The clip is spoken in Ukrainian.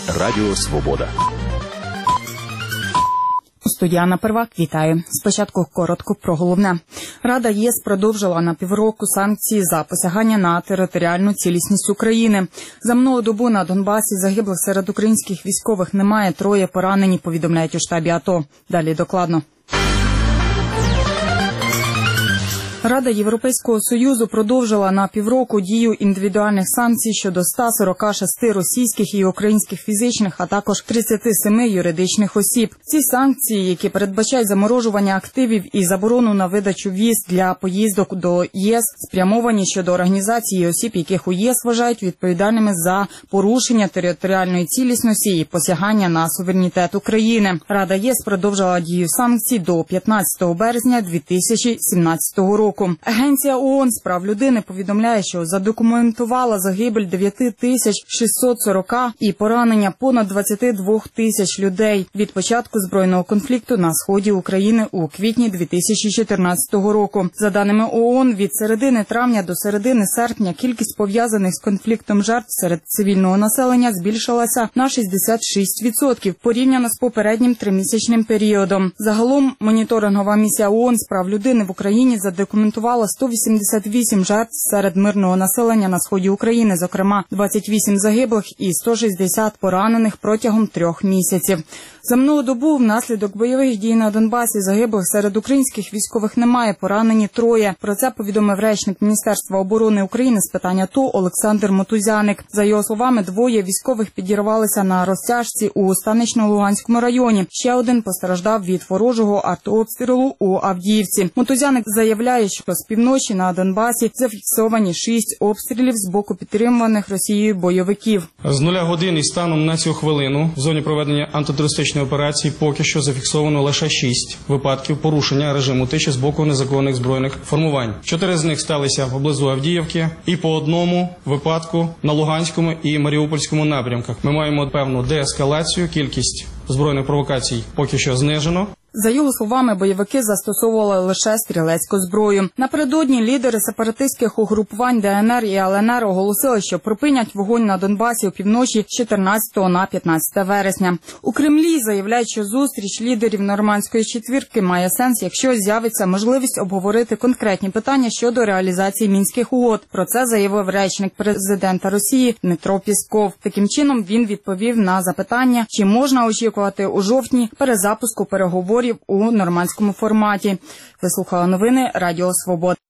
Радіо Свобода. Студія Анна Первак, вітаю. Спочатку коротко про головне. Рада ЄС продовжила на півроку санкції за посягання на територіальну цілісність України. За минулу добу на Донбасі загиблих серед українських військових немає, 3 поранені, повідомляють у штабі АТО. Далі докладно. Рада Європейського Союзу продовжила на півроку дію індивідуальних санкцій щодо 146 російських і українських фізичних, а також 37 юридичних осіб. Ці санкції, які передбачають заморожування активів і заборону на видачу віз для поїздок до ЄС, спрямовані щодо організації осіб, яких у ЄС вважають відповідальними за порушення територіальної цілісності і посягання на суверенітет України. Рада єС продовжила дію санкцій до 15 березня 2017 року. Агенція ООН з прав людини повідомляє, що задокументувала загибель 9640 і поранення понад 22 тисяч людей від початку збройного конфлікту на сході України у квітні 2014 року. За даними ООН, від середини травня до середини серпня кількість пов'язаних з конфліктом жертв серед цивільного населення збільшилася на 66% порівняно з попереднім тримісячним періодом. Загалом моніторингова місія ООН з прав людини в Україні задокументувала 188 жертв серед мирного населення на сході України, зокрема 28 загиблих і 160 поранених протягом 3 місяців. За минулу добу внаслідок бойових дій на Донбасі загиблих серед українських військових немає, поранені 3. Про це повідомив речник Міністерства оборони України з питань АТО Олександр Мотузяник. За його словами, 2 військових підірвалися на розтяжці у Станично-Луганському районі. Ще 1 постраждав від ворожого артобстрілу у Авдіївці. Мотузяник заявляє, що з півночі на Донбасі зафіксовані 6 обстрілів з боку підтримуваних Росією бойовиків. З 0 годин і станом на цю хвилину в зоні проведення антитерористичної операції поки що зафіксовано лише 6 випадків порушення режиму тиші з боку незаконних збройних формувань. 4 з них сталися поблизу Авдіївки і по 1 випадку на Луганському і Маріупольському напрямках. Ми маємо певну деескалацію, кількість збройних провокацій поки що знижено. За його словами, бойовики застосовували лише стрілецьку зброю. Напередодні лідери сепаратистських угрупувань ДНР і ЛНР оголосили, що припинять вогонь на Донбасі опівночі з 14 на 15 вересня. У Кремлі заявляють, що зустріч лідерів Нормандської четвірки має сенс, якщо з'явиться можливість обговорити конкретні питання щодо реалізації Мінських угод. Про це заявив речник президента Росії Дмитро Пєсков. Таким чином він відповів на запитання, чи можна очікувати у жовтні перезапуску переговорів у нормандському форматі. Ви слухали новини Радіо Свобода.